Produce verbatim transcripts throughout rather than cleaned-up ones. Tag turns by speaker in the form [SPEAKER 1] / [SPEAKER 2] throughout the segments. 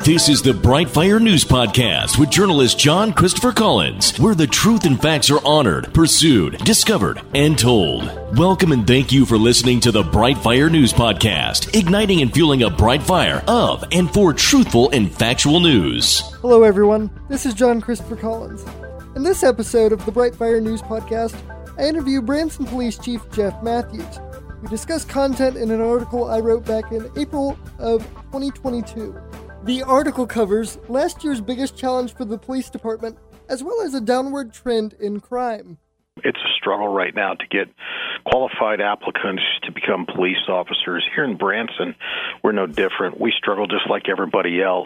[SPEAKER 1] This is the Brightfire News Podcast with journalist John Christopher Collins, where the truth and facts are honored, pursued, discovered, and told. Welcome and thank you for listening to the Brightfire News Podcast, igniting and fueling a bright fire of and for truthful and factual news.
[SPEAKER 2] Hello, everyone. This is John Christopher Collins. In this episode of the Brightfire News Podcast, I interview Branson Police Chief Jeff Matthews. We discuss content in an article I wrote back in April of twenty twenty-two. The article covers last year's biggest challenge for the police department, as well as a downward trend in crime.
[SPEAKER 3] It's a struggle right now to get qualified applicants to become police officers. Here in Branson, we're no different. We struggle just like everybody else.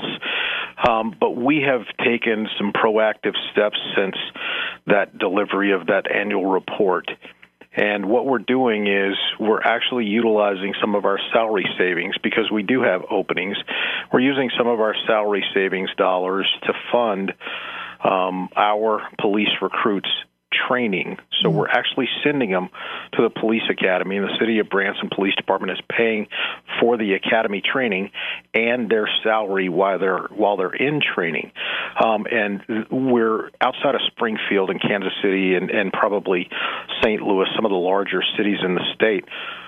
[SPEAKER 3] Um, but we have taken some proactive steps since that delivery of that annual report. And what we're doing is we're actually utilizing some of our salary savings because we do have openings. We're using some of our salary savings dollars to fund um, our police recruits training. So we're actually sending them to the police academy, and the City of Branson Police Department is paying for the academy training and their salary while they're while they're in training. Um, and we're outside of Springfield and Kansas City and, and probably Saint Louis, some of the larger cities in the state.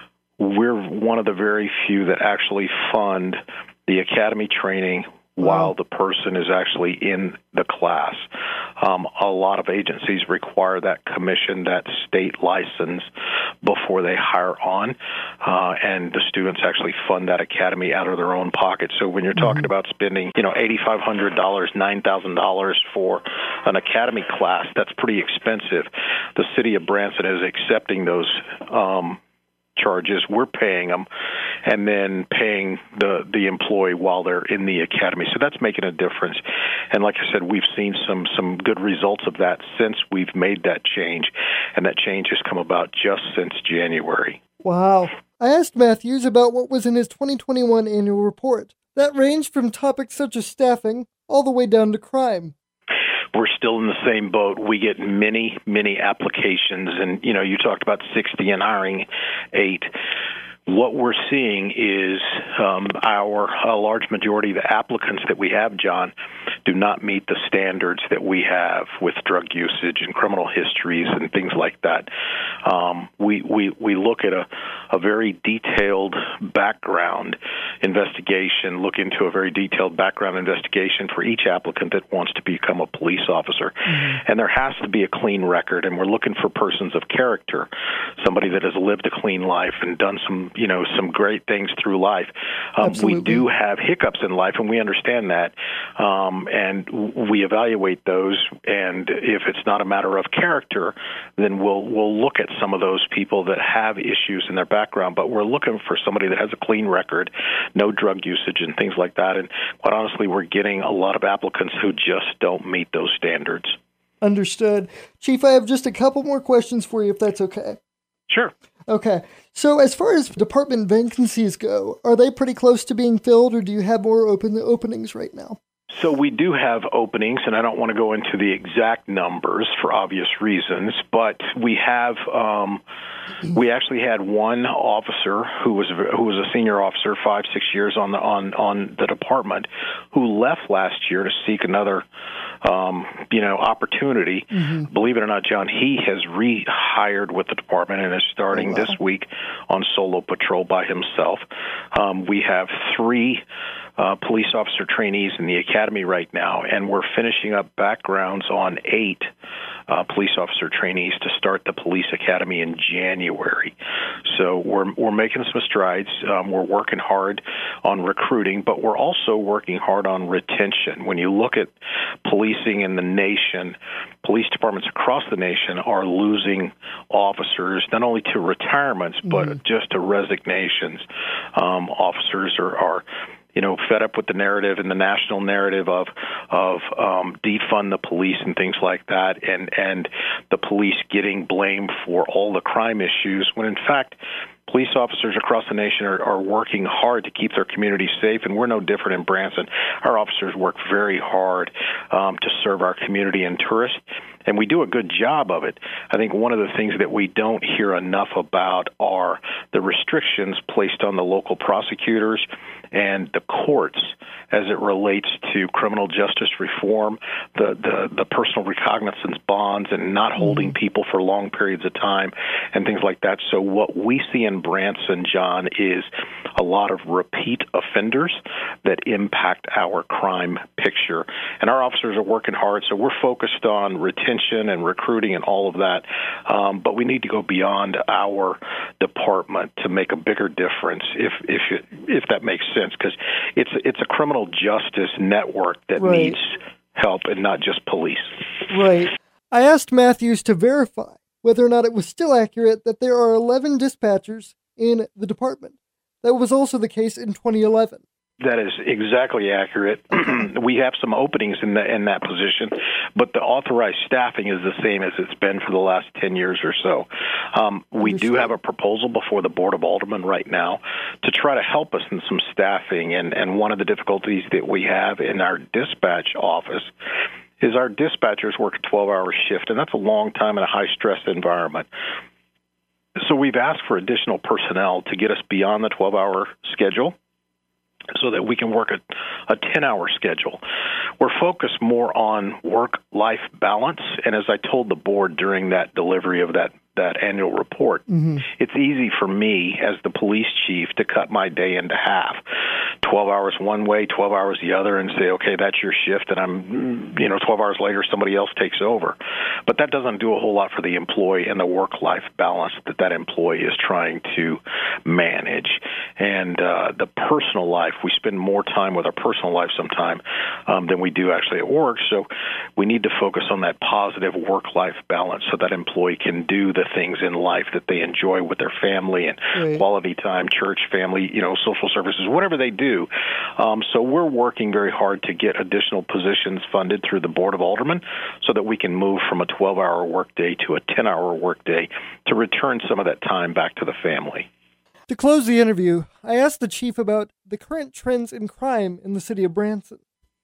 [SPEAKER 3] We're one of the very few that actually fund the academy training while the person is actually in the class. Um, a lot of agencies require that commission, that state license before they hire on, uh, and the students actually fund that academy out of their own pocket. So when you're talking mm-hmm. about spending, you know, eight thousand five hundred dollars, nine thousand dollars for an academy class, that's pretty expensive. The City of Branson is accepting those um charges. We're paying them and then paying the the employee while they're in the academy. So that's making a difference. And like I said, we've seen some some good results of that since we've made that change, and that change has come about just since January.
[SPEAKER 2] Wow. I asked Matthews about what was in his twenty twenty-one annual report. That ranged from topics such as staffing all the way down to crime.
[SPEAKER 3] We're still in the same boat. We get many, many applications, and, you know, you talked about sixty and hiring eight. What we're seeing is um, our a large majority of the applicants that we have, John, do not meet the standards that we have with drug usage and criminal histories and things like that. Um, we, we we look at a, a very detailed background investigation, look into a very detailed background investigation for each applicant that wants to become a police officer. Mm-hmm. And there has to be a clean record, and we're looking for persons of character, somebody that has lived a clean life and done some you know, some great things through life. Um, we do have hiccups in life, and we understand that, um, and we evaluate those. And if it's not a matter of character, then we'll we'll look at some of those people that have issues in their background. But we're looking for somebody that has a clean record, no drug usage, and things like that. And quite honestly, we're getting a lot of applicants who just don't meet those standards.
[SPEAKER 2] Understood. Chief, I have just a couple more questions for you, if that's okay.
[SPEAKER 3] Sure.
[SPEAKER 2] Okay. So as far as department vacancies go, are they pretty close to being filled, or do you have more open openings right now?
[SPEAKER 3] So we do have openings, and I don't want to go into the exact numbers for obvious reasons, but we have um, we actually had one officer who was who was a senior officer, five six years on the on on the department, who left last year to seek another um, you know opportunity. Mm-hmm. Believe it or not, John, he has rehired with the department and is starting oh, wow. this week on solo patrol by himself. Um, we have three Uh, police officer trainees in the academy right now, and we're finishing up backgrounds on eight uh, police officer trainees to start the police academy in January. So we're we're making some strides. Um, we're working hard on recruiting, but we're also working hard on retention. When you look at policing in the nation, police departments across the nation are losing officers, not only to retirements, but mm. just to resignations. Um, officers are, are you know, fed up with the narrative and the national narrative of of um, defund the police and things like that, and and the police getting blamed for all the crime issues, when in fact police officers across the nation are, are working hard to keep their communities safe, and we're no different in Branson. Our officers work very hard um, to serve our community and tourists, and we do a good job of it. I think one of the things that we don't hear enough about are the restrictions placed on the local prosecutors and the courts as it relates to criminal justice reform, the, the, the personal recognizance bonds and not holding people for long periods of time and things like that. So what we see in Branson, John, is a lot of repeat offenders that impact our crime picture. And our officers are working hard, so we're focused on retention and recruiting and all of that. Um, but we need to go beyond our department to make a bigger difference, if if it, if that makes sense, because it's it's a criminal justice network that
[SPEAKER 2] right.
[SPEAKER 3] needs help and not just police.
[SPEAKER 2] Right. I asked Matthews to verify whether or not it was still accurate that there are eleven dispatchers in the department. That was also the case in twenty eleven.
[SPEAKER 3] That is exactly accurate. We have some openings in, the, in that position, but the authorized staffing is the same as it's been for the last ten years or so. Um, we do have a proposal before the Board of Aldermen right now to try to help us in some staffing, and, and one of the difficulties that we have in our dispatch office is our dispatchers work a twelve-hour shift, and that's a long time in a high-stress environment. So we've asked for additional personnel to get us beyond the twelve-hour schedule so that we can work a, a ten-hour schedule. We're focused more on work-life balance, and as I told the board during that delivery of that, that annual report, mm-hmm. it's easy for me as the police chief to cut my day into half. twelve hours one way, twelve hours the other, and say, okay, that's your shift, and I'm, you know, twelve hours later, somebody else takes over. But that doesn't do a whole lot for the employee and the work-life balance that that employee is trying to manage. And uh, the personal life, we spend more time with our personal life sometime um, than we do actually at work. So we need to focus on that positive work-life balance so that employee can do the things in life that they enjoy with their family and right. quality time, church, family, you know, social services, whatever they do. Um, so we're working very hard to get additional positions funded through the Board of Aldermen so that we can move from a twelve-hour workday to a ten-hour workday to return some of that time back to the family.
[SPEAKER 2] To close the interview, I asked the chief about the current trends in crime in the city of Branson.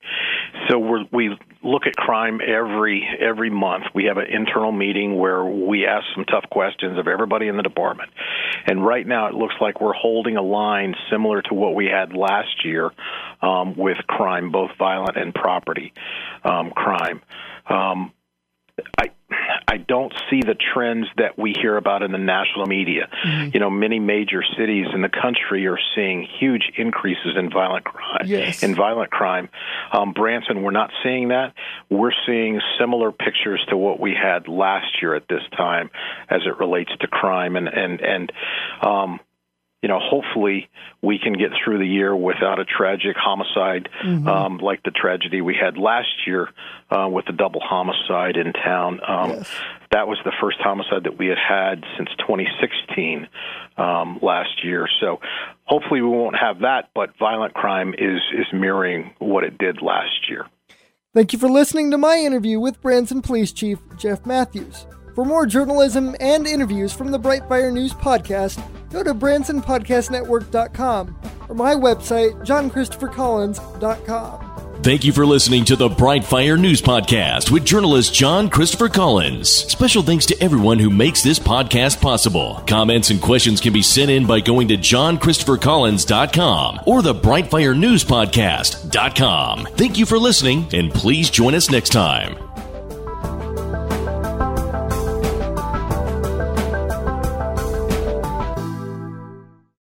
[SPEAKER 3] So we're, we look at crime every every month. We have an internal meeting where we ask some tough questions of everybody in the department. And right now it looks like we're holding a line similar to what we had last year um, with crime, both violent and property um, crime. Um, I I don't see the trends that we hear about in the national media. Mm-hmm. You know, many major cities in the country are seeing huge increases in violent crime.
[SPEAKER 2] Yes.
[SPEAKER 3] In violent crime, um, Branson, we're not seeing that. We're seeing similar pictures to what we had last year at this time, as it relates to crime, and and and. Um, You know, hopefully we can get through the year without a tragic homicide mm-hmm. um, like the tragedy we had last year uh, with the double homicide in town. Um, yes. That was the first homicide that we had had since twenty sixteen um, last year. So hopefully we won't have that, but violent crime is, is mirroring what it did last year.
[SPEAKER 2] Thank you for listening to my interview with Branson Police Chief Jeff Matthews. For more journalism and interviews from the Brightfire News Podcast, go to Branson Podcast Network dot com or my website, John Christopher Collins dot com.
[SPEAKER 1] Thank you for listening to the Brightfire News Podcast with journalist John Christopher Collins. Special thanks to everyone who makes this podcast possible. Comments and questions can be sent in by going to John Christopher Collins dot com or the Brightfire News Podcast dot com. Thank you for listening, and please join us next time.